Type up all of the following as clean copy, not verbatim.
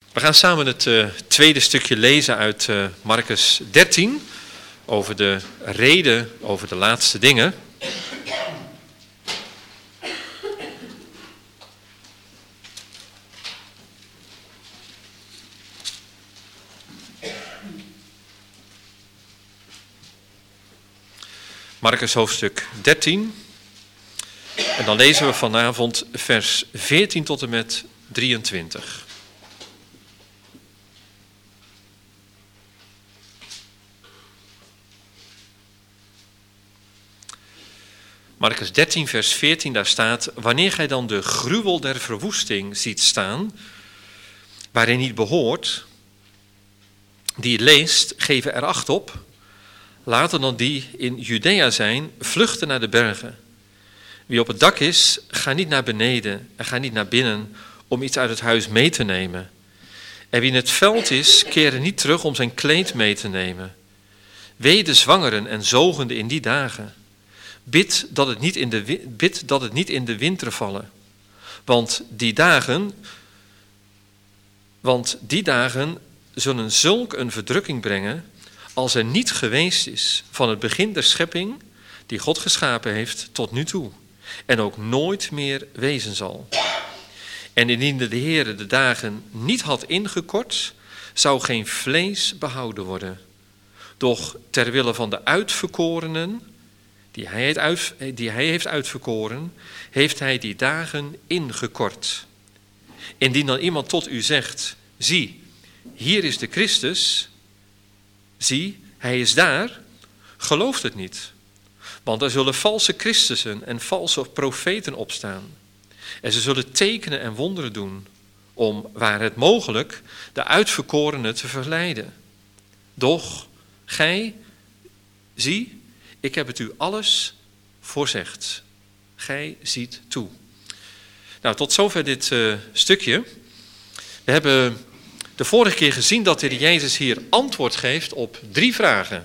We gaan samen het tweede stukje lezen uit Marcus 13 over de reden over de laatste dingen. Marcus hoofdstuk 13. En dan lezen we vanavond vers 14 tot en met 23. Marcus 13 vers 14, daar staat: wanneer gij dan de gruwel der verwoesting ziet staan, waarin niet behoort, die het leest, geven er acht op. Laten dan die in Judea zijn, vluchten naar de bergen. Wie op het dak is, ga niet naar beneden en ga niet naar binnen om iets uit het huis mee te nemen. En wie in het veld is, kere niet terug om zijn kleed mee te nemen. Wee de zwangeren en zogenden in die dagen. Bid dat het niet in de winter vallen. Want die dagen zullen zulk een verdrukking brengen als er niet geweest is van het begin der schepping die God geschapen heeft tot nu toe. En ook nooit meer wezen zal. En indien de Heere de dagen niet had ingekort, zou geen vlees behouden worden. Doch ter wille van de uitverkorenen, die hij heeft uitverkoren, heeft hij die dagen ingekort. Indien dan iemand tot u zegt, zie, hier is de Christus, zie, hij is daar, gelooft het niet. Want er zullen valse Christussen en valse profeten opstaan. En ze zullen tekenen en wonderen doen, om, waar het mogelijk, de uitverkorenen te verleiden. Doch, gij, zie, ik heb het u alles voorzegd. Gij ziet toe. Nou, tot zover dit stukje. We hebben de vorige keer gezien dat de Heer Jezus hier antwoord geeft op 3 vragen.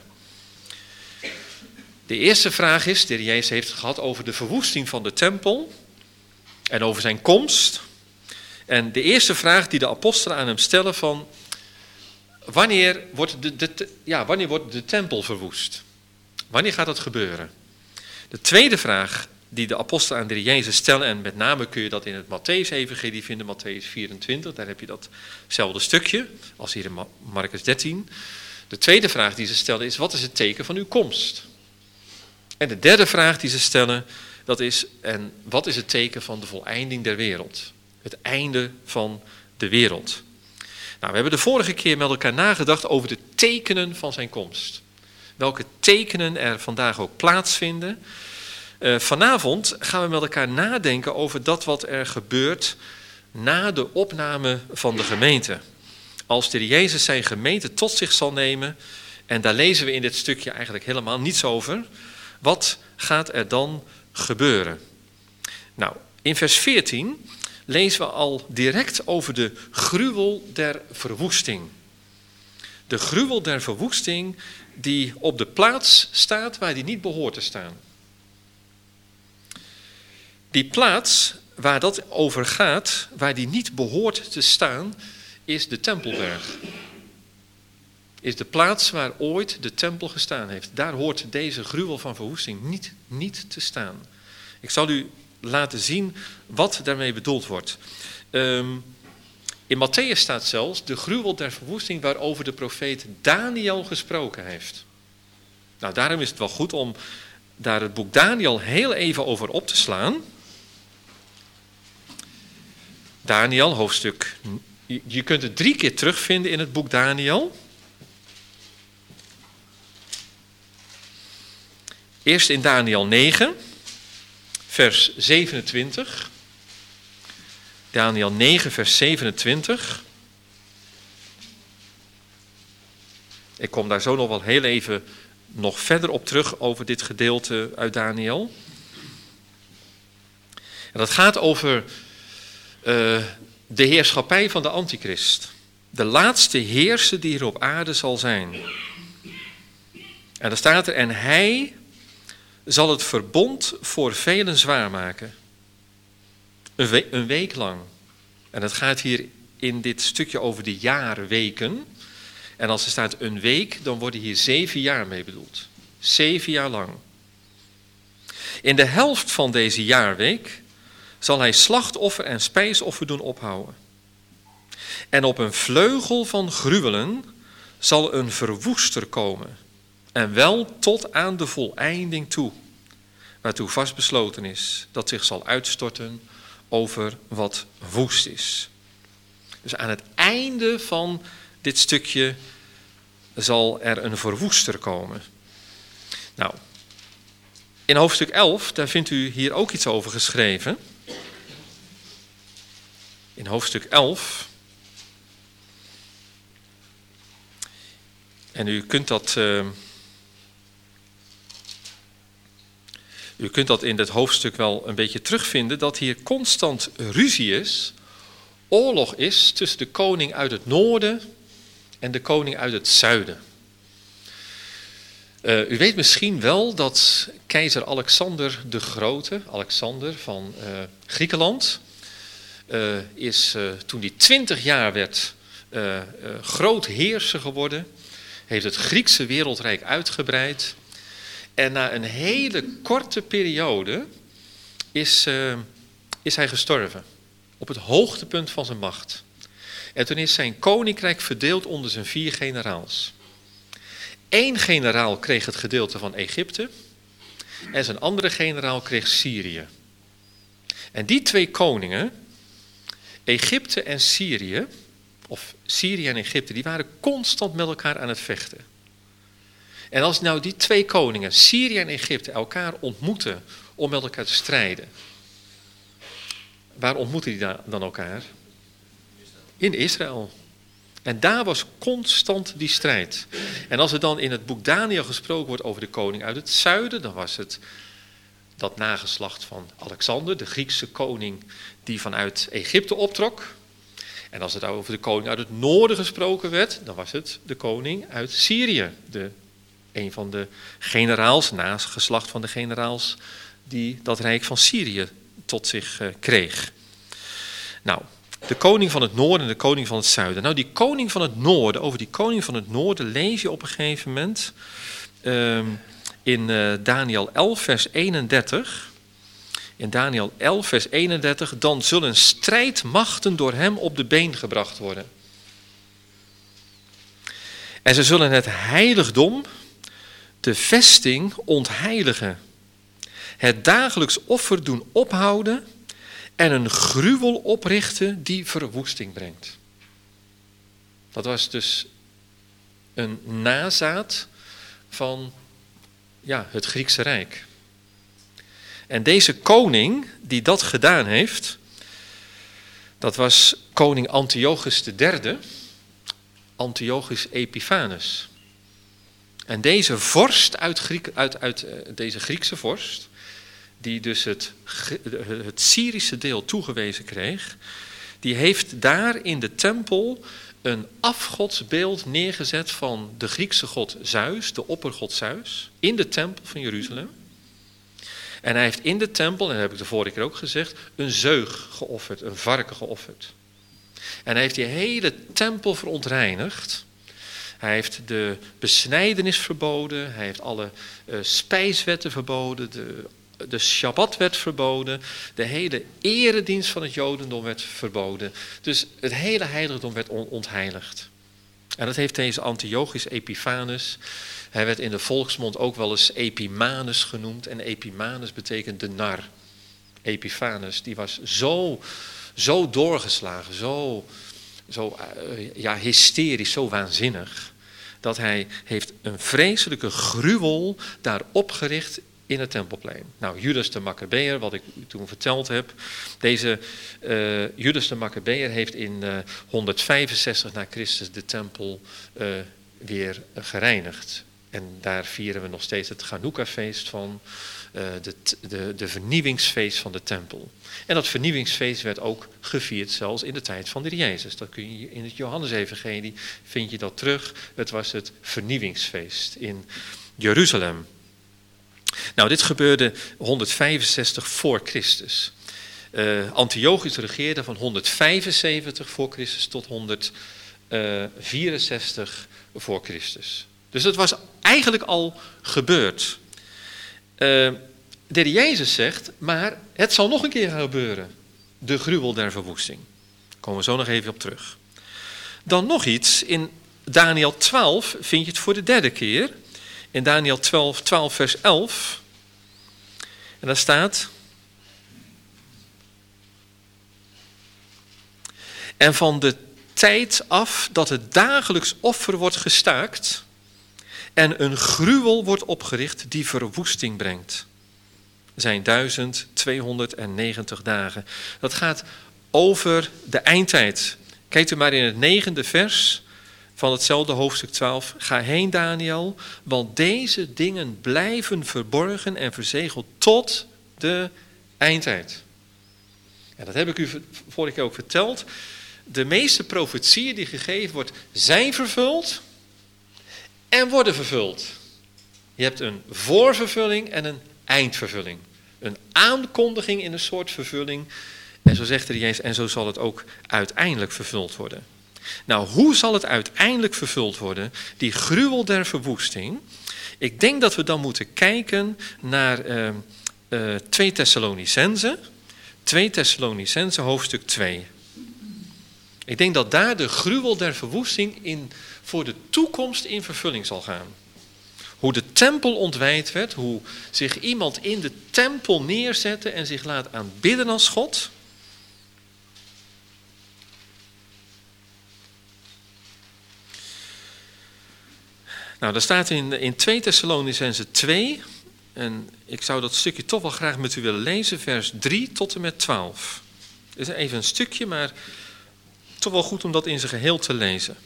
De eerste vraag is, de Heer Jezus heeft het gehad over de verwoesting van de tempel en over zijn komst. En de eerste vraag die de apostelen aan hem stellen van, wanneer wordt de tempel verwoest? Wanneer gaat dat gebeuren? De tweede vraag die de apostelen aan de Heer Jezus stellen, en met name kun je dat in het Mattheüs-evangelie vinden, Mattheüs 24, daar heb je datzelfde stukje als hier in Marcus 13. De tweede vraag die ze stellen is, wat is het teken van uw komst? En de derde vraag die ze stellen, dat is, en wat is het teken van de voleinding der wereld? Het einde van de wereld. Nou, we hebben de vorige keer met elkaar nagedacht over de tekenen van zijn komst. Welke tekenen er vandaag ook plaatsvinden. Vanavond gaan we met elkaar nadenken over dat wat er gebeurt na de opname van de gemeente. Als de Heer Jezus zijn gemeente tot zich zal nemen, en daar lezen we in dit stukje eigenlijk helemaal niets over. Wat gaat er dan gebeuren? Nou, in vers 14 lezen we al direct over de gruwel der verwoesting. De gruwel der verwoesting die op de plaats staat waar die niet behoort te staan. Die plaats waar dat over gaat, waar die niet behoort te staan, is de Tempelberg. Is de plaats waar ooit de tempel gestaan heeft. Daar hoort deze gruwel van verwoesting niet te staan. Ik zal u laten zien wat daarmee bedoeld wordt. In Mattheüs staat zelfs de gruwel der verwoesting waarover de profeet Daniel gesproken heeft. Nou, daarom is het wel goed om daar het boek Daniel heel even over op te slaan. Daniel, hoofdstuk. Je kunt het 3 keer terugvinden in het boek Daniel. Eerst in Daniel 9, vers 27. Daniel 9, vers 27. Ik kom daar zo nog wel heel even nog verder op terug over dit gedeelte uit Daniel. En dat gaat over de heerschappij van de antichrist. De laatste heerser die hier op aarde zal zijn. En dan staat er, en hij zal het verbond voor velen zwaar maken. Een week lang. En het gaat hier in dit stukje over de jaarweken. En als er staat een week, dan worden hier 7 jaar mee bedoeld. 7 jaar lang. In de helft van deze jaarweek zal hij slachtoffer en spijsoffer doen ophouden. En op een vleugel van gruwelen zal een verwoester komen. En wel tot aan de voleinding toe. Waartoe vastbesloten is dat zich zal uitstorten over wat woest is. Dus aan het einde van dit stukje zal er een verwoester komen. Nou, in hoofdstuk 11, daar vindt u hier ook iets over geschreven. In hoofdstuk 11. En u kunt dat in dit hoofdstuk wel een beetje terugvinden, dat hier constant ruzie is, oorlog is tussen de koning uit het noorden en de koning uit het zuiden. U weet misschien wel dat keizer Alexander de Grote, Alexander van Griekenland, is toen hij 20 jaar werd groot heerser geworden, heeft het Griekse wereldrijk uitgebreid. En na een hele korte periode is hij gestorven. Op het hoogtepunt van zijn macht. En toen is zijn koninkrijk verdeeld onder zijn 4 generaals. 1 generaal kreeg het gedeelte van Egypte. En zijn andere generaal kreeg Syrië. En die 2 koningen, Egypte en Syrië, of Syrië en Egypte, die waren constant met elkaar aan het vechten. En als nou die 2 koningen, Syrië en Egypte, elkaar ontmoeten om met elkaar te strijden. Waar ontmoeten die dan elkaar? In Israël. En daar was constant die strijd. En als er dan in het boek Daniel gesproken wordt over de koning uit het zuiden, dan was het dat nageslacht van Alexander, de Griekse koning die vanuit Egypte optrok. En als het over de koning uit het noorden gesproken werd, dan was het de koning uit Syrië, een van de generaals, nageslacht van de generaals, die dat rijk van Syrië tot zich kreeg. Nou, de koning van het noorden en de koning van het zuiden. Nou, die koning van het noorden, over die koning van het noorden lees je op een gegeven moment in Daniel 11 vers 31. In Daniel 11 vers 31, dan zullen strijdmachten door hem op de been gebracht worden. En ze zullen het heiligdom, de vesting ontheiligen, het dagelijks offer doen ophouden en een gruwel oprichten die verwoesting brengt. Dat was dus een nazaat van het Griekse Rijk. En deze koning die dat gedaan heeft, dat was koning Antiochus III, Antiochus Epiphanes. En deze vorst uit deze Griekse vorst, die dus het Syrische deel toegewezen kreeg, die heeft daar in de tempel een afgodsbeeld neergezet van de Griekse god Zeus, de oppergod Zeus, in de tempel van Jeruzalem. En hij heeft in de tempel, en dat heb ik de vorige keer ook gezegd, een zeug geofferd, een varken geofferd. En hij heeft die hele tempel verontreinigd. Hij heeft de besnijdenis verboden, hij heeft alle spijswetten verboden, de Shabbat werd verboden, de hele eredienst van het Jodendom werd verboden. Dus het hele heiligdom werd ontheiligd. En dat heeft deze Antiochus Epiphanes. Hij werd in de volksmond ook wel eens Epimanes genoemd. En Epimanes betekent de nar. Epiphanes, die was zo doorgeslagen, zo hysterisch, zo waanzinnig, dat hij heeft een vreselijke gruwel daar opgericht in het Tempelplein. Nou, Judas de Maccabeër, wat ik u toen verteld heb. Deze Judas de Maccabeër heeft in 165 na Christus de tempel weer gereinigd. En daar vieren we nog steeds het Chanukka-feest van, de vernieuwingsfeest van de tempel. En dat vernieuwingsfeest werd ook gevierd zelfs in de tijd van de Heer Jezus. Dat kun je in het Johannesevangelie, vind je dat terug. Het was het vernieuwingsfeest in Jeruzalem. Nou, dit gebeurde 165 voor Christus. Antiochus regeerde van 175 voor Christus tot 164 voor Christus. Dus dat was eigenlijk al gebeurd. De Heer Jezus zegt, maar het zal nog een keer gaan gebeuren. De gruwel der verwoesting. Daar komen we zo nog even op terug. Dan nog iets, in Daniël 12 vind je het voor de derde keer. In Daniël 12 vers 11. En daar staat: en van de tijd af dat het dagelijks offer wordt gestaakt en een gruwel wordt opgericht die verwoesting brengt, zijn 1290 dagen. Dat gaat over de eindtijd. Kijkt u maar in het 9e vers van hetzelfde hoofdstuk 12. Ga heen, Daniël, want deze dingen blijven verborgen en verzegeld tot de eindtijd. En dat heb ik u vorige keer ook verteld. De meeste profetieën die gegeven worden, zijn vervuld en worden vervuld. Je hebt een voorvervulling en een eindvervulling. Een aankondiging in een soort vervulling. En zo zegt er Jezus, en zo zal het ook uiteindelijk vervuld worden. Nou, hoe zal het uiteindelijk vervuld worden? Die gruwel der verwoesting. Ik denk dat we dan moeten kijken naar 2 Thessalonicenzen. 2 Thessalonicenzen hoofdstuk 2. Ik denk dat daar de gruwel der verwoesting voor de toekomst in vervulling zal gaan. Hoe de tempel ontwijd werd, hoe zich iemand in de tempel neerzette en zich laat aanbidden als God. Nou, daar staat in 2 Thessalonicenzen 2, en ik zou dat stukje toch wel graag met u willen lezen, vers 3 tot en met 12. Het is even een stukje, maar toch wel goed om dat in zijn geheel te lezen.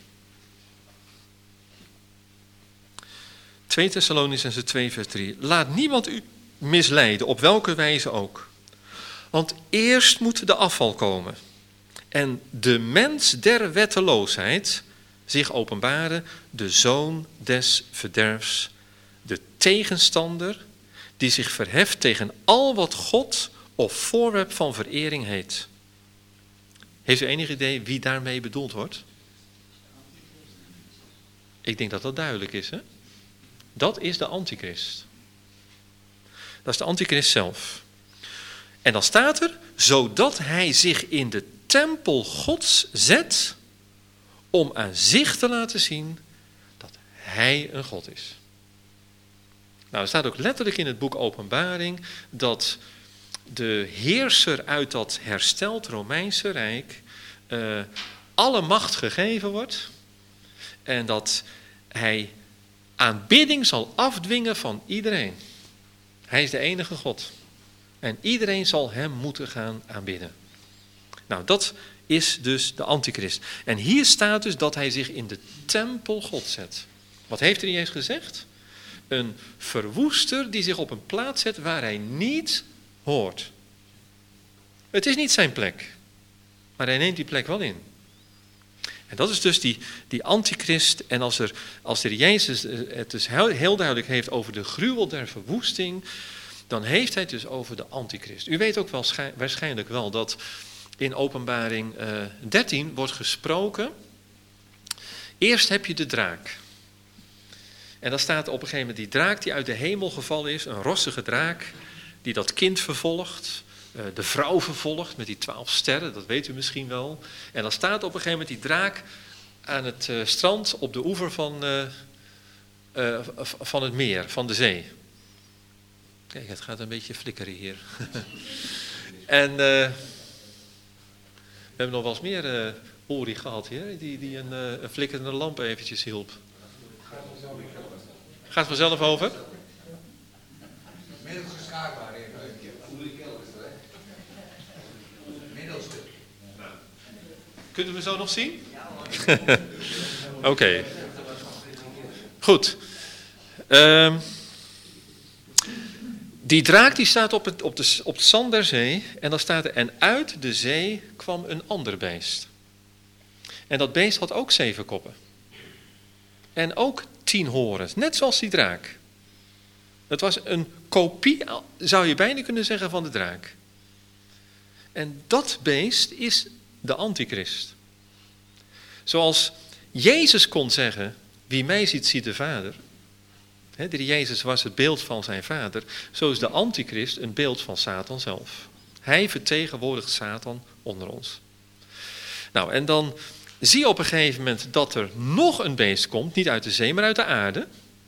2 Thessalonicenzen 2 vers 3. Laat niemand u misleiden, op welke wijze ook. Want eerst moet de afval komen. En de mens der wetteloosheid zich openbaren, de zoon des verderfs, de tegenstander, die zich verheft tegen al wat God of voorwerp van verering heet. Heeft u enig idee wie daarmee bedoeld wordt? Ik denk dat dat duidelijk is, hè? Dat is de antichrist. Dat is de antichrist zelf. En dan staat er, zodat hij zich in de tempel Gods zet, om aan zich te laten zien dat hij een God is. Nou, er staat ook letterlijk in het boek Openbaring dat de heerser uit dat hersteld Romeinse Rijk alle macht gegeven wordt en dat hij aanbidding zal afdwingen van iedereen. Hij is de enige God. En iedereen zal hem moeten gaan aanbidden. Nou, dat is dus de antichrist. En hier staat dus dat hij zich in de tempel God zet. Wat heeft hij eens gezegd? Een verwoester die zich op een plaats zet waar hij niet hoort. Het is niet zijn plek. Maar hij neemt die plek wel in. En dat is dus die antichrist. En als de Jezus het dus heel duidelijk heeft over de gruwel der verwoesting, dan heeft hij het dus over de antichrist. U weet ook wel waarschijnlijk wel dat in Openbaring 13 wordt gesproken. Eerst heb je de draak. En dan staat op een gegeven moment die draak die uit de hemel gevallen is, een rossige draak, die dat kind vervolgt, de vrouw vervolgt met die 12 sterren, dat weet u misschien wel. En dan staat op een gegeven moment die draak aan het strand op de oever van het meer, van de zee. Kijk, het gaat een beetje flikkeren hier. En we hebben nog wel eens meer Ori gehad hier, die een flikkerende lamp eventjes hielp. Gaat het vanzelf over? Middelste schaakbaar even. Middelste. Kunt u me zo nog zien? Oké. Goed. Die draak die staat op het zand der zee. En dan staat er, en uit de zee kwam een ander beest. En dat beest had ook 7 koppen. En ook 10 horens, net zoals die draak. Het was een kopie, zou je bijna kunnen zeggen, van de draak. En dat beest is de antichrist. Zoals Jezus kon zeggen, wie mij ziet, ziet de Vader. De Jezus was het beeld van zijn Vader. Zo is de antichrist een beeld van Satan zelf. Hij vertegenwoordigt Satan onder ons. Nou, en dan zie je op een gegeven moment dat er nog een beest komt, niet uit de zee, maar uit de aarde.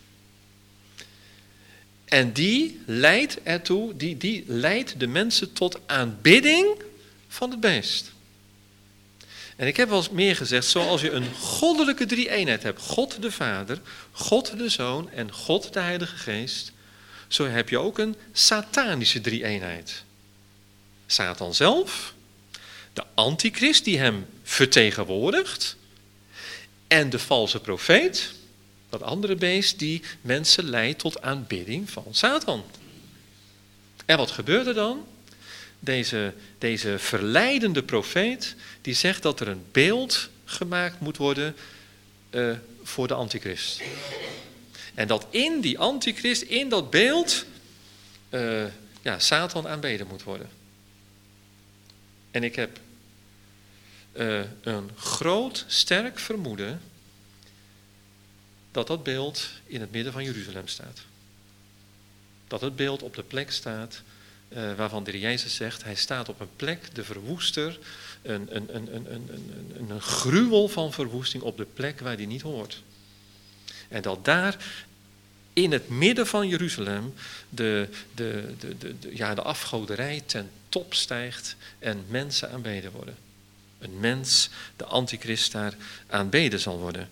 En die leidt ertoe, die leidt de mensen tot aanbidding van het beest. En ik heb wel eens meer gezegd, zoals je een goddelijke drie-eenheid hebt, God de Vader, God de Zoon en God de Heilige Geest, zo heb je ook een satanische drie-eenheid. Satan zelf, de antichrist die hem vertegenwoordigt en de valse profeet, dat andere beest die mensen leidt tot aanbidding van Satan. En wat gebeurt er dan? Deze verleidende profeet die zegt dat er een beeld gemaakt moet worden voor de antichrist. En dat in die antichrist, in dat beeld, Satan aanbeden moet worden. En ik heb een groot, sterk vermoeden dat dat beeld in het midden van Jeruzalem staat. Dat het beeld op de plek staat waarvan de Heer Jezus zegt, hij staat op een plek, de verwoester, een gruwel van verwoesting op de plek waar die niet hoort. En dat daar in het midden van Jeruzalem de afgoderij ten top stijgt en mensen aanbeden worden. Een mens, de antichrist, daar aanbeden zal worden.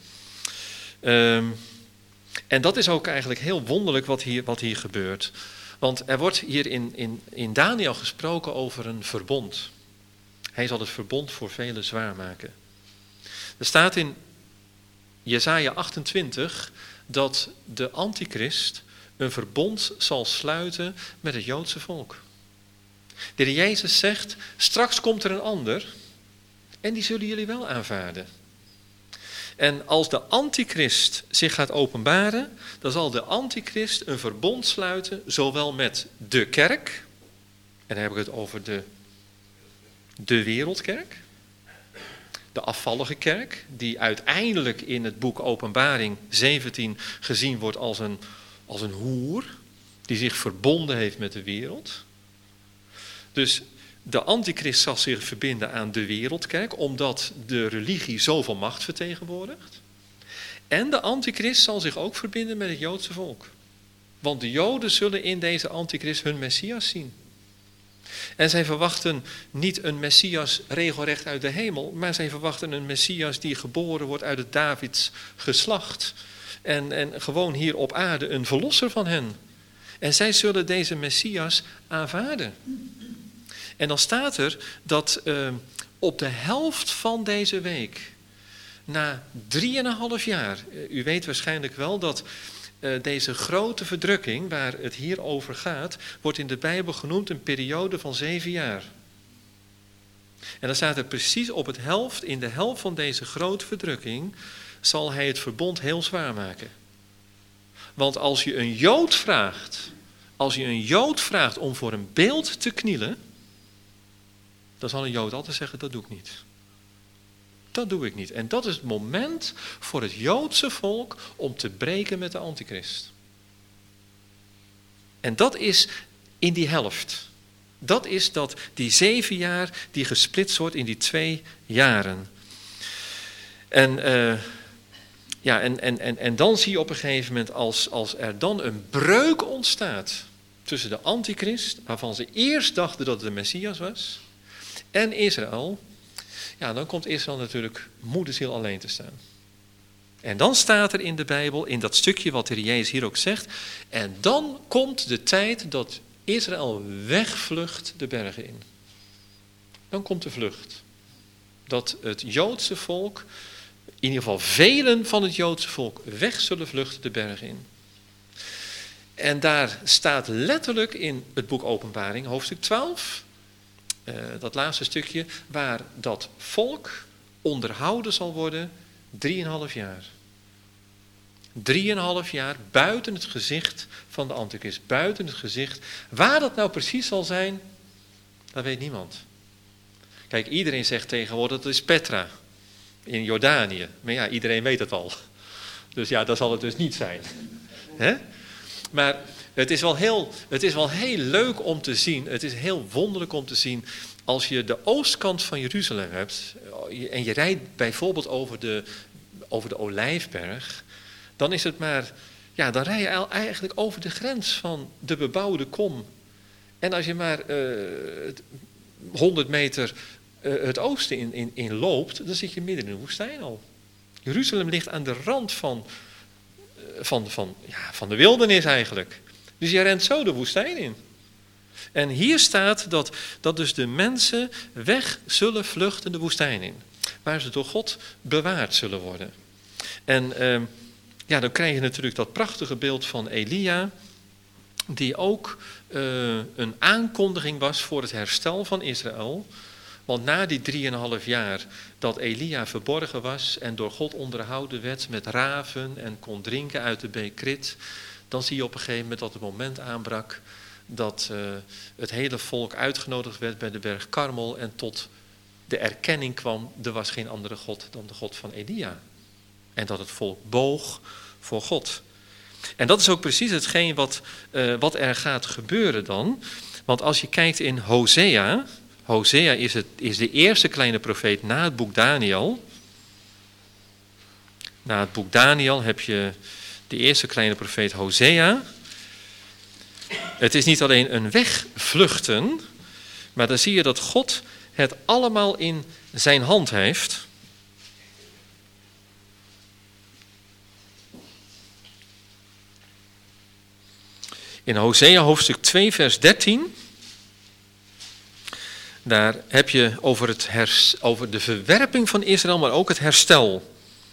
En dat is ook eigenlijk heel wonderlijk wat hier gebeurt. Want er wordt hier in Daniel gesproken over een verbond. Hij zal het verbond voor velen zwaar maken. Er staat in Jesaja 28 dat de antichrist een verbond zal sluiten met het Joodse volk. De Heer Jezus zegt, straks komt er een ander en die zullen jullie wel aanvaarden. En als de antichrist zich gaat openbaren, dan zal de antichrist een verbond sluiten, zowel met de kerk, en dan heb ik het over de wereldkerk, de afvallige kerk, die uiteindelijk in het boek Openbaring 17 gezien wordt als een hoer, die zich verbonden heeft met de wereld. Dus de antichrist zal zich verbinden aan de wereldkerk, omdat de religie zoveel macht vertegenwoordigt. En de antichrist zal zich ook verbinden met het Joodse volk. Want de Joden zullen in deze antichrist hun Messias zien. En zij verwachten niet een Messias regelrecht uit de hemel, maar zij verwachten een Messias die geboren wordt uit het Davids geslacht. En gewoon hier op aarde een verlosser van hen. En zij zullen deze Messias aanvaarden. En dan staat er dat op de helft van deze week, na 3,5 jaar, u weet waarschijnlijk wel dat deze grote verdrukking, waar het hier over gaat, wordt in de Bijbel genoemd een periode van 7 jaar. En dan staat er precies in de helft van deze grote verdrukking, zal hij het verbond heel zwaar maken. Want als je een Jood vraagt om voor een beeld te knielen, dan zal een Jood altijd zeggen, dat doe ik niet. Dat doe ik niet. En dat is het moment voor het Joodse volk om te breken met de antichrist. En dat is in die helft. Dat is die 7 jaar die gesplitst wordt in die 2 jaren. En dan zie je op een gegeven moment als er dan een breuk ontstaat tussen de antichrist, waarvan ze eerst dachten dat het de Messias was, en Israël, ja, dan komt Israël natuurlijk moederziel alleen te staan. En dan staat er in de Bijbel, in dat stukje wat de Heer Jezus hier ook zegt, en dan komt de tijd dat Israël wegvlucht de bergen in. Dan komt de vlucht. Dat het Joodse volk, in ieder geval velen van het Joodse volk, weg zullen vluchten de bergen in. En daar staat letterlijk in het boek Openbaring, hoofdstuk 12... dat laatste stukje, waar dat volk onderhouden zal worden 3,5 jaar. 3,5 jaar buiten het gezicht van de antichrist, buiten het gezicht. Waar dat nou precies zal zijn, dat weet niemand. Kijk, iedereen zegt tegenwoordig dat is Petra in Jordanië. Maar ja, iedereen weet het al. Dus ja, dat zal het dus niet zijn. Hè? Maar het is wel heel leuk om te zien. Het is heel wonderlijk om te zien. Als je de oostkant van Jeruzalem hebt. En je rijdt bijvoorbeeld over de Olijfberg. Dan is het maar. Ja, dan rij je eigenlijk over de grens van de bebouwde kom. En als je maar 100 meter het oosten in loopt. Dan zit je midden in de woestijn al. Jeruzalem ligt aan de rand van de wildernis eigenlijk. Dus je rent zo de woestijn in. En hier staat dat dus de mensen weg zullen vluchten de woestijn in. Waar ze door God bewaard zullen worden. En dan krijg je natuurlijk dat prachtige beeld van Elia. Die ook een aankondiging was voor het herstel van Israël. Want na die 3,5 jaar dat Elia verborgen was en door God onderhouden werd met raven en kon drinken uit de beek Krit, dan zie je op een gegeven moment dat het moment aanbrak dat het hele volk uitgenodigd werd bij de berg Karmel en tot de erkenning kwam, er was geen andere God dan de God van Elia. En dat het volk boog voor God. En dat is ook precies hetgeen wat er gaat gebeuren dan. Want als je kijkt in Hosea. Hosea is de eerste kleine profeet na het boek Daniel. Na het boek Daniel heb je de eerste kleine profeet Hosea. Het is niet alleen een wegvluchten, maar dan zie je dat God het allemaal in zijn hand heeft. In Hosea hoofdstuk 2 vers 13... Daar heb je over de verwerping van Israël, maar ook het herstel.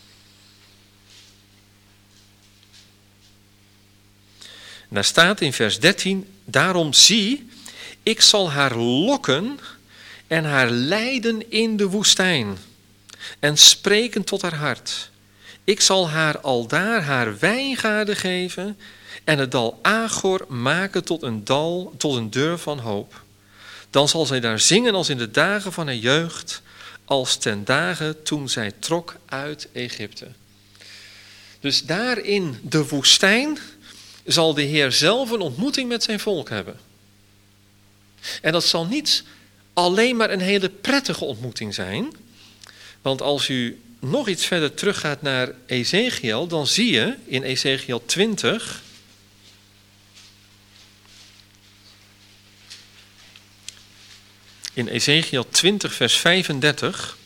En daar staat in vers 13, daarom zie, ik zal haar lokken en haar leiden in de woestijn en spreken tot haar hart. Ik zal haar aldaar haar wijngaarden geven en het dal Agor maken tot een deur van hoop. Dan zal zij daar zingen als in de dagen van haar jeugd, als ten dagen toen zij trok uit Egypte. Dus daar in de woestijn zal de Heer zelf een ontmoeting met zijn volk hebben. En dat zal niet alleen maar een hele prettige ontmoeting zijn. Want als u nog iets verder teruggaat naar Ezechiel, dan zie je in Ezechiel 20... In Ezechiel 20 vers 35...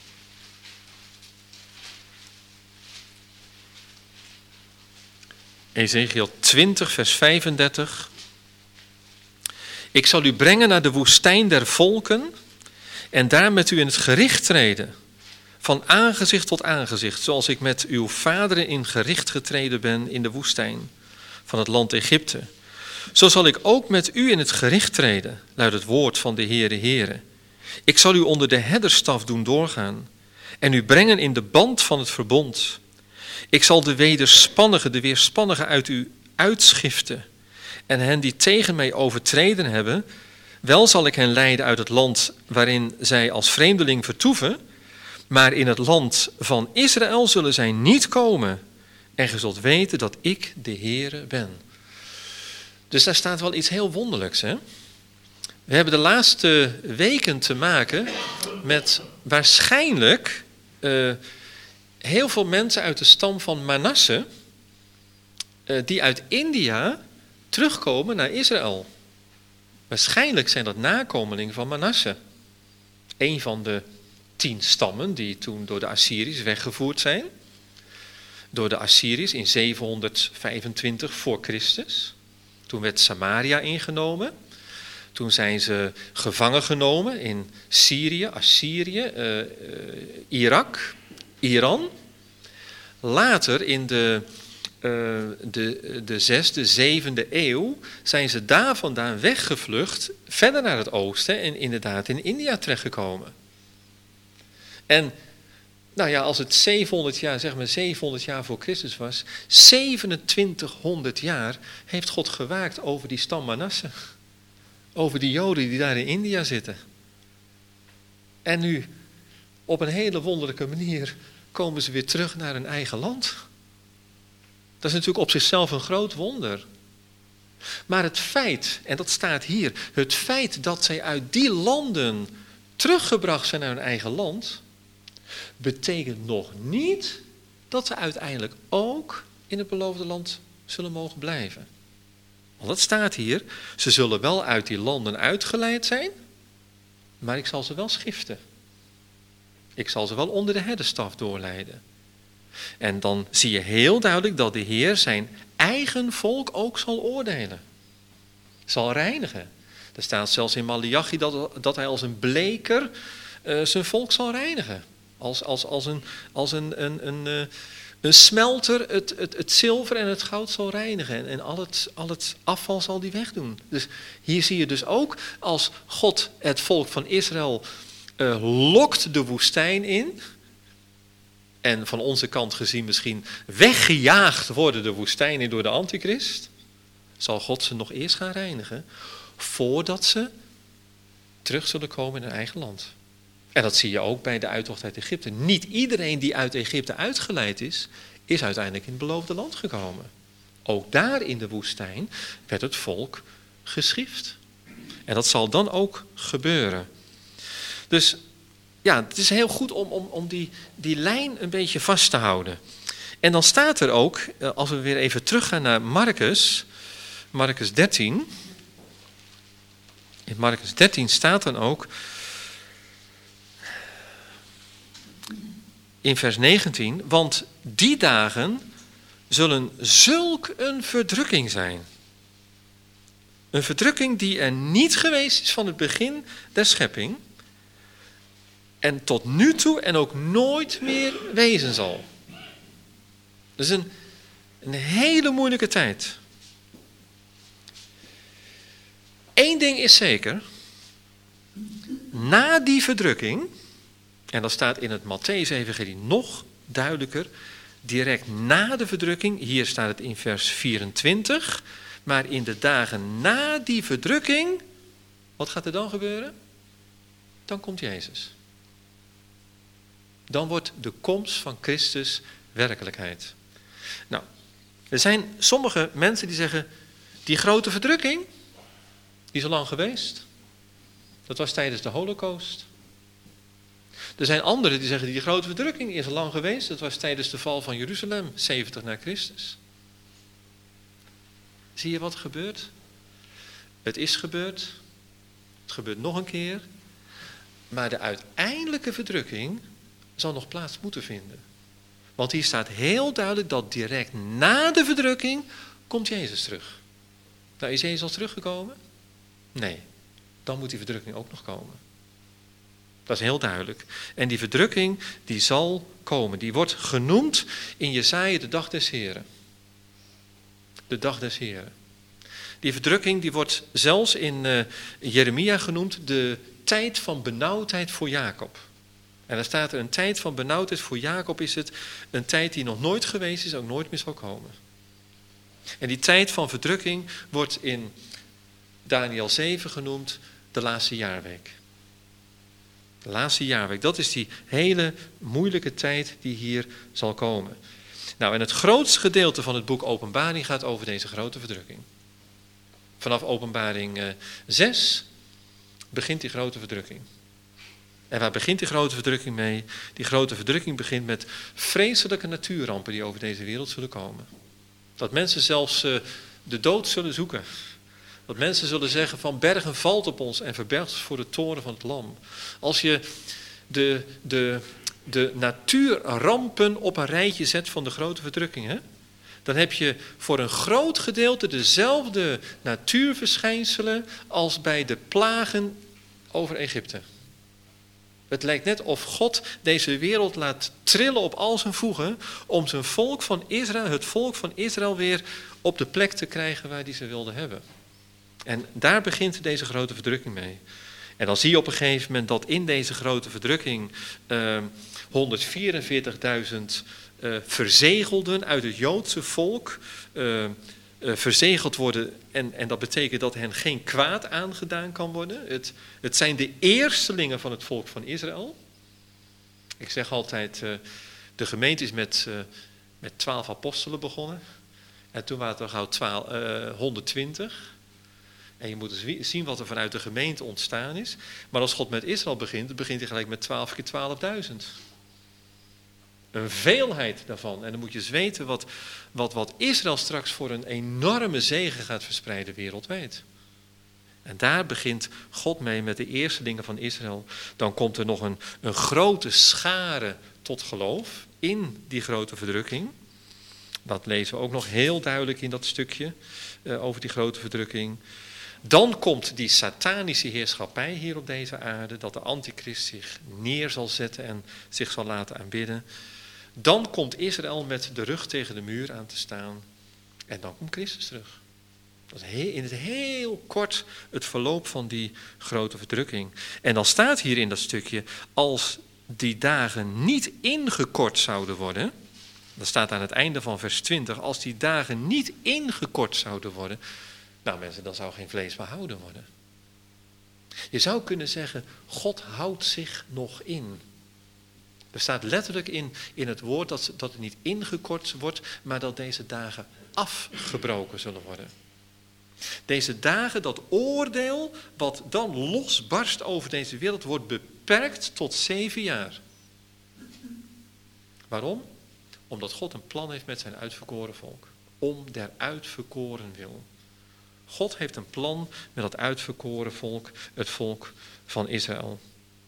Ezechiel 20 vers 35... Ik zal u brengen naar de woestijn der volken en daar met u in het gericht treden, van aangezicht tot aangezicht, zoals ik met uw vaderen in gericht getreden ben in de woestijn van het land Egypte. Zo zal ik ook met u in het gericht treden, luidt het woord van de Heere. Ik zal u onder de herderstaf doen doorgaan en u brengen in de band van het verbond. Ik zal de weerspannigen uit u uitschiften en hen die tegen mij overtreden hebben, wel zal ik hen leiden uit het land waarin zij als vreemdeling vertoeven, maar in het land van Israël zullen zij niet komen. En ge zult weten dat ik de Heere ben. Dus daar staat wel iets heel wonderlijks, hè? We hebben de laatste weken te maken met waarschijnlijk heel veel mensen uit de stam van Manasse, die uit India terugkomen naar Israël. Waarschijnlijk zijn dat nakomelingen van Manasse. Een van de 10 stammen die toen door de Assyriërs weggevoerd zijn. Door de Assyriërs in 725 voor Christus. Toen werd Samaria ingenomen. Toen zijn ze gevangen genomen in Syrië, Assyrië, Irak, Iran. Later in de 6e, 7e eeuw zijn ze daar vandaan weggevlucht, verder naar het oosten en inderdaad in India terechtgekomen. En nou ja, als het 700 jaar voor Christus was, 2700 jaar heeft God gewaakt over die stam Manasse. Over die Joden die daar in India zitten. En nu, op een hele wonderlijke manier, komen ze weer terug naar hun eigen land. Dat is natuurlijk op zichzelf een groot wonder. Maar het feit, en dat staat hier, het feit dat zij uit die landen teruggebracht zijn naar hun eigen land, betekent nog niet dat ze uiteindelijk ook in het beloofde land zullen mogen blijven. Want dat staat hier, ze zullen wel uit die landen uitgeleid zijn, maar ik zal ze wel schiften. Ik zal ze wel onder de herderstaf doorleiden. En dan zie je heel duidelijk dat de Heer zijn eigen volk ook zal oordelen. Zal reinigen. Er staat zelfs in Maleachi dat hij als een bleker zijn volk zal reinigen. Als een smelter het zilver en het goud zal reinigen. En al het afval zal die wegdoen. Dus hier zie je dus ook als God het volk van Israël lokt de woestijn in. En van onze kant gezien misschien weggejaagd worden de woestijn in door de antichrist. Zal God ze nog eerst gaan reinigen voordat ze terug zullen komen in hun eigen land. En dat zie je ook bij de uittocht uit Egypte. Niet iedereen die uit Egypte uitgeleid is uiteindelijk in het beloofde land gekomen. Ook daar in de woestijn werd het volk geschift. En dat zal dan ook gebeuren. Dus ja, het is heel goed om die lijn een beetje vast te houden. En dan staat er ook, als we weer even teruggaan naar Marcus 13. In Marcus 13 staat dan ook in vers 19, want die dagen zullen zulk een verdrukking zijn. Een verdrukking die er niet geweest is van het begin der schepping. En tot nu toe en ook nooit meer wezen zal. Dat is een hele moeilijke tijd. Eén ding is zeker. Na die verdrukking, en dat staat in het Mattheüs-evangelie nog duidelijker, direct na de verdrukking, hier staat het in vers 24, maar in de dagen na die verdrukking, wat gaat er dan gebeuren? Dan komt Jezus. Dan wordt de komst van Christus werkelijkheid. Nou, er zijn sommige mensen die zeggen, die grote verdrukking, die is al lang geweest. Dat was tijdens de Holocaust. Er zijn anderen die zeggen, die grote verdrukking is al lang geweest. Dat was tijdens de val van Jeruzalem, 70 na Christus. Zie je wat er gebeurt? Het is gebeurd. Het gebeurt nog een keer. Maar de uiteindelijke verdrukking zal nog plaats moeten vinden. Want hier staat heel duidelijk dat direct na de verdrukking komt Jezus terug. Nou, is Jezus al teruggekomen? Nee, dan moet die verdrukking ook nog komen. Dat is heel duidelijk. En die verdrukking die zal komen. Die wordt genoemd in Jesaja de dag des Heren. De dag des Heren. Die verdrukking die wordt zelfs in Jeremia genoemd de tijd van benauwdheid voor Jacob. En dan staat er een tijd van benauwdheid voor Jacob is het een tijd die nog nooit geweest is, ook nooit meer zal komen. En die tijd van verdrukking wordt in Daniel 7 genoemd de laatste jaarweek. De laatste jaarweek, dat is die hele moeilijke tijd die hier zal komen. Nou, en het grootste gedeelte van het boek Openbaring gaat over deze grote verdrukking. Vanaf Openbaring 6 begint die grote verdrukking. En waar begint die grote verdrukking mee? Die grote verdrukking begint met vreselijke natuurrampen die over deze wereld zullen komen. Dat mensen zelfs de dood zullen zoeken. Dat mensen zullen zeggen van bergen valt op ons en verbergt ons voor de toren van het lam. Als je de natuurrampen op een rijtje zet van de grote verdrukkingen, dan heb je voor een groot gedeelte dezelfde natuurverschijnselen als bij de plagen over Egypte. Het lijkt net of God deze wereld laat trillen op al zijn voegen om zijn volk van Israël, het volk van Israël weer op de plek te krijgen waar hij ze wilde hebben. En daar begint deze grote verdrukking mee. En dan zie je op een gegeven moment dat in deze grote verdrukking 144.000 verzegelden uit het Joodse volk verzegeld worden. En dat betekent dat hen geen kwaad aangedaan kan worden. Het zijn de eerstelingen van het volk van Israël. Ik zeg altijd, de gemeente is met 12 apostelen begonnen. En toen waren het er gauw 120. En je moet dus zien wat er vanuit de gemeente ontstaan is. Maar als God met Israël begint hij gelijk met 12 keer 12.000. Een veelheid daarvan. En dan moet je eens weten wat Israël straks voor een enorme zegen gaat verspreiden wereldwijd. En daar begint God mee met de eerste dingen van Israël. Dan komt er nog een grote schare tot geloof in die grote verdrukking. Dat lezen we ook nog heel duidelijk in dat stukje over die grote verdrukking. Dan komt die satanische heerschappij hier op deze aarde, dat de antichrist zich neer zal zetten en zich zal laten aanbidden. Dan komt Israël met de rug tegen de muur aan te staan en dan komt Christus terug. Dat is in het heel kort het verloop van die grote verdrukking. En dan staat hier in dat stukje, als die dagen niet ingekort zouden worden, dat staat aan het einde van vers 20, als die dagen niet ingekort zouden worden, nou mensen, dan zou geen vlees behouden worden. Je zou kunnen zeggen, God houdt zich nog in. Er staat letterlijk in het woord dat het niet ingekort wordt, maar dat deze dagen afgebroken zullen worden. Deze dagen, dat oordeel wat dan losbarst over deze wereld, wordt beperkt tot 7 jaar. Waarom? Omdat God een plan heeft met zijn uitverkoren volk. Om der uitverkoren wil. God heeft een plan met dat uitverkoren volk, het volk van Israël.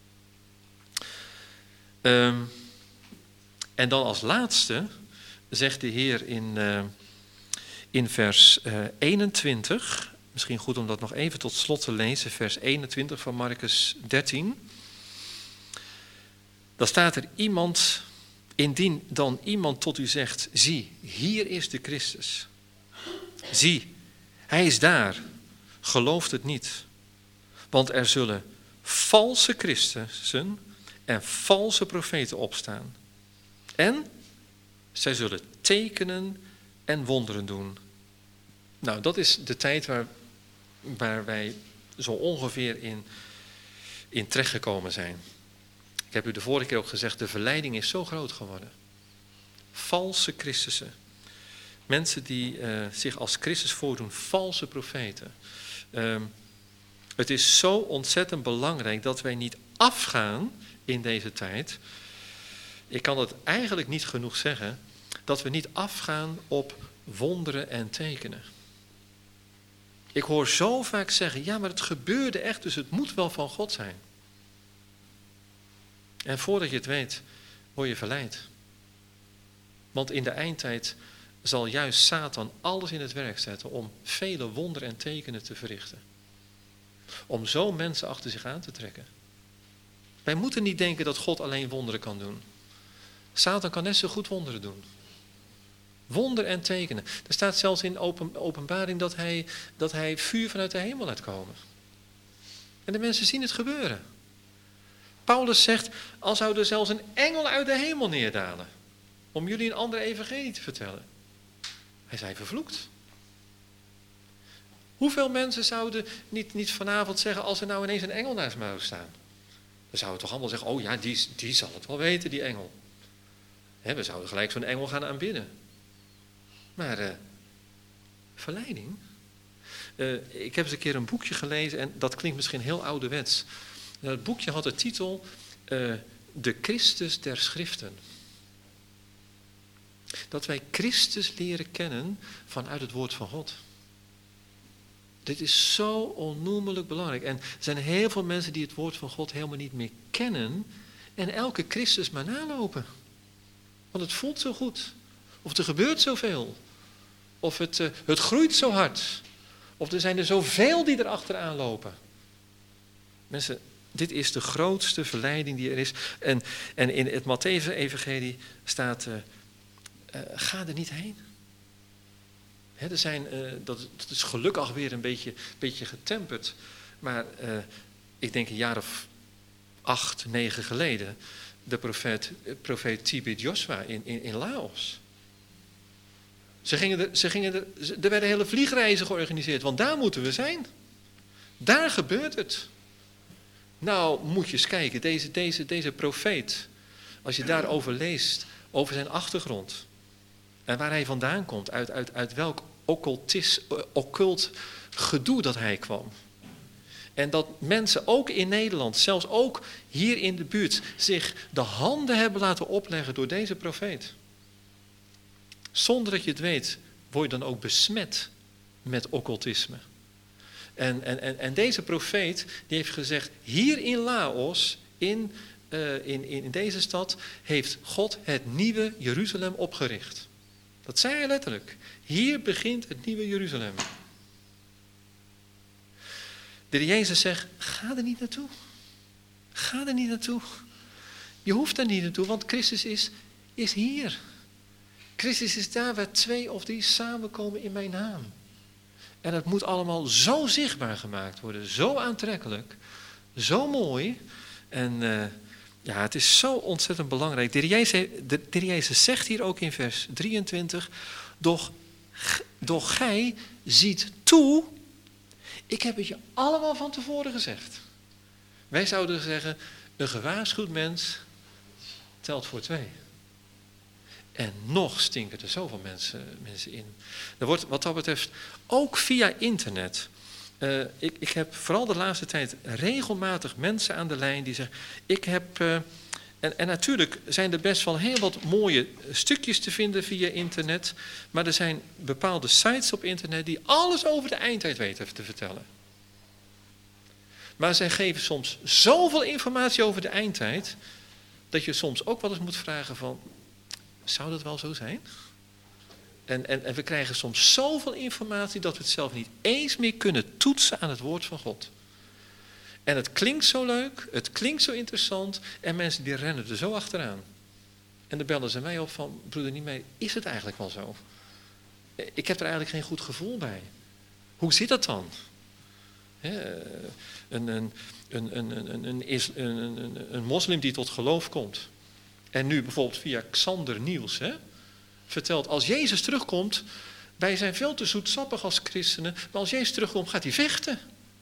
En dan als laatste zegt de Heer in vers 21, misschien goed om dat nog even tot slot te lezen, vers 21 van Markus 13. Dan staat er iemand, indien dan iemand tot u zegt, zie, hier is de Christus. Zie, hij is daar. Gelooft het niet. Want er zullen valse Christussen en valse profeten opstaan. En zij zullen tekenen en wonderen doen. Nou, dat is de tijd waar wij zo ongeveer in terechtgekomen zijn. Ik heb u de vorige keer ook gezegd, de verleiding is zo groot geworden. Valse Christussen. Mensen die zich als Christus voordoen, valse profeten. Het is zo ontzettend belangrijk dat wij niet afgaan in deze tijd. Ik kan het eigenlijk niet genoeg zeggen, dat we niet afgaan op wonderen en tekenen. Ik hoor zo vaak zeggen, ja, maar het gebeurde echt, dus het moet wel van God zijn. En voordat je het weet, word je verleid. Want in de eindtijd zal juist Satan alles in het werk zetten om vele wonderen en tekenen te verrichten. Om zo mensen achter zich aan te trekken. Wij moeten niet denken dat God alleen wonderen kan doen. Satan kan net zo goed wonderen doen. Wonder en tekenen. Er staat zelfs in openbaring dat hij vuur vanuit de hemel laat komen. En de mensen zien het gebeuren. Paulus zegt, al zou er zelfs een engel uit de hemel neerdalen. Om jullie een andere evangelie te vertellen. Hij zei vervloekt. Hoeveel mensen zouden niet vanavond zeggen, als er nou ineens een engel naast mij zou staan. Dan zouden we toch allemaal zeggen, oh ja, die zal het wel weten, die engel. We zouden gelijk zo'n engel gaan aanbidden. Maar verleiding. Ik heb eens een keer een boekje gelezen en dat klinkt misschien heel ouderwets. Het boekje had de titel De Christus der Schriften. Dat wij Christus leren kennen vanuit het woord van God. Dit is zo onnoemelijk belangrijk. En er zijn heel veel mensen die het woord van God helemaal niet meer kennen en elke Christus maar nalopen. Want het voelt zo goed. Of er gebeurt zoveel. Of het groeit zo hard. Of er zijn er zoveel die erachteraan lopen. Mensen, dit is de grootste verleiding die er is. En in het Mattheüs-evangelie staat, ga er niet heen. Dat is gelukkig weer een beetje getemperd. Maar ik denk een jaar of 8, 9 geleden, de profeet Tibet Joshua in Laos. Er werden hele vliegreizen georganiseerd, want daar moeten we zijn. Daar gebeurt het. Nou, moet je eens kijken, deze profeet, als je daarover leest, over zijn achtergrond en waar hij vandaan komt, uit welk occult gedoe dat hij kwam. En dat mensen ook in Nederland, zelfs ook hier in de buurt, zich de handen hebben laten opleggen door deze profeet. Zonder dat je het weet, word je dan ook besmet met occultisme. En deze profeet, die heeft gezegd, hier in Laos, in deze stad, heeft God het nieuwe Jeruzalem opgericht. Dat zei hij letterlijk. Hier begint het nieuwe Jeruzalem. De Heer Jezus zegt, ga er niet naartoe. Ga er niet naartoe. Je hoeft er niet naartoe, want Christus is hier. Christus is daar waar 2 of 3 samenkomen in mijn naam. En het moet allemaal zo zichtbaar gemaakt worden, zo aantrekkelijk, zo mooi. En het is zo ontzettend belangrijk. De Heer Jezus zegt hier ook in vers 23, doch gij ziet toe, ik heb het je allemaal van tevoren gezegd. Wij zouden zeggen, een gewaarschuwd mens telt voor 2. En nog stinken er zoveel mensen in. Er wordt wat dat betreft ook via internet. Ik heb vooral de laatste tijd regelmatig mensen aan de lijn die zeggen, ik heb... En natuurlijk zijn er best wel heel wat mooie stukjes te vinden via internet. Maar er zijn bepaalde sites op internet die alles over de eindtijd weten te vertellen. Maar zij geven soms zoveel informatie over de eindtijd, dat je soms ook wel eens moet vragen van, zou dat wel zo zijn? En we krijgen soms zoveel informatie dat we het zelf niet eens meer kunnen toetsen aan het woord van God. En het klinkt zo leuk, het klinkt zo interessant en mensen die rennen er zo achteraan. En dan bellen ze mij op van, broeder Niemeyer, is het eigenlijk wel zo? Ik heb er eigenlijk geen goed gevoel bij. Hoe zit dat dan? Een moslim die tot geloof komt. En nu bijvoorbeeld via Xander Niels vertelt, als Jezus terugkomt, wij zijn veel te zoetsappig als christenen, maar als Jezus terugkomt gaat hij vechten.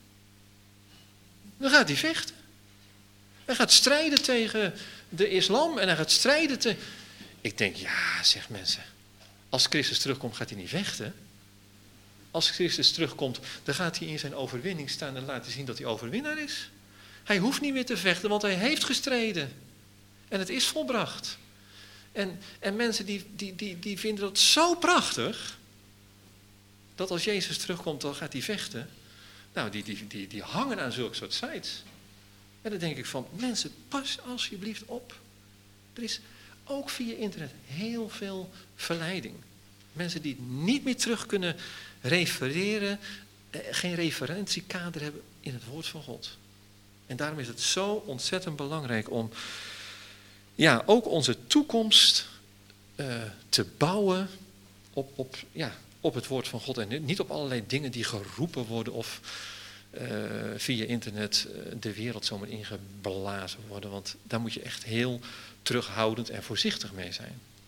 Dan gaat hij vechten. Hij gaat strijden tegen de islam en hij gaat strijden tegen... Ik denk, ja, zegt mensen, als Christus terugkomt gaat hij niet vechten. Als Christus terugkomt, dan gaat hij in zijn overwinning staan en laten zien dat hij overwinnaar is. Hij hoeft niet meer te vechten, want hij heeft gestreden. En het is volbracht. En mensen die vinden dat zo prachtig, dat als Jezus terugkomt, dan gaat hij vechten. Nou, die hangen aan zulke soort sites. En dan denk ik van, mensen, pas alsjeblieft op. Er is ook via internet heel veel verleiding. Mensen die niet meer terug kunnen refereren, geen referentiekader hebben in het woord van God. En daarom is het zo ontzettend belangrijk om ook onze toekomst te bouwen op het woord van God. En niet op allerlei dingen die geroepen worden of via internet de wereld zomaar ingeblazen worden. Want daar moet je echt heel terughoudend en voorzichtig mee zijn.